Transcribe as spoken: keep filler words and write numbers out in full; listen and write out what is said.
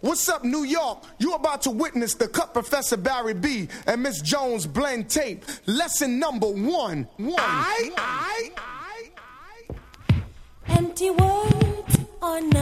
What's up, New York? You about to witness the Cut Professor Barry B and Miss Jones blend tape. Lesson number one. One. I, I, I, I. Empty words are not